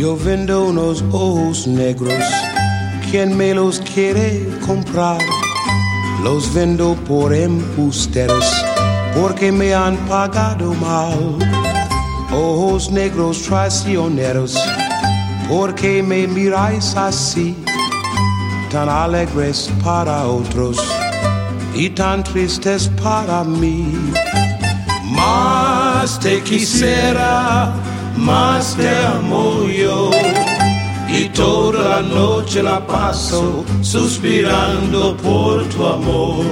Yo vendo unos ojos negros, ¿quién me los quiere comprar? Los vendo por embusteros, porque me han pagado mal. Ojos negros traicioneros, ¿por qué me miráis así? Tan alegres para otros y tan tristes para mí. Más te quisiera, más te amo yo, y toda la noche la paso suspirando por tu amor.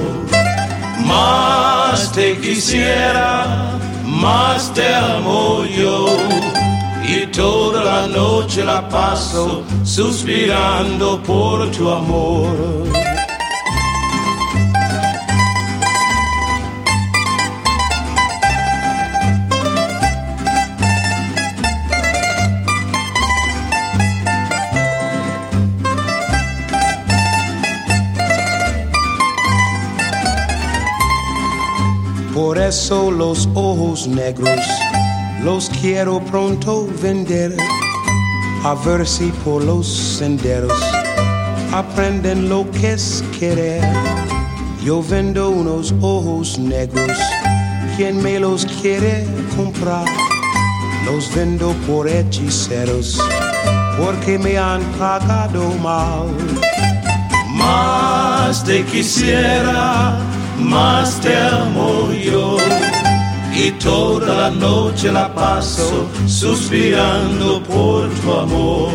Más te quisiera, más te amo yo, y toda la noche la paso suspirando por tu amor. Por eso los ojos negros los quiero pronto vender, a ver si por los senderos aprenden lo que es querer. Yo vendo unos ojos negros, ¿quién me los quiere comprar? Los vendo por hechiceros, porque me han pagado mal. Más te quisiera, más te amo yo, y toda la noche la paso suspirando por tu amor.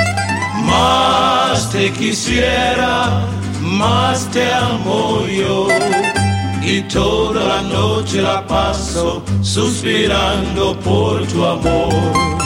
Más te quisiera, más te amo yo, y toda la noche la paso suspirando por tu amor.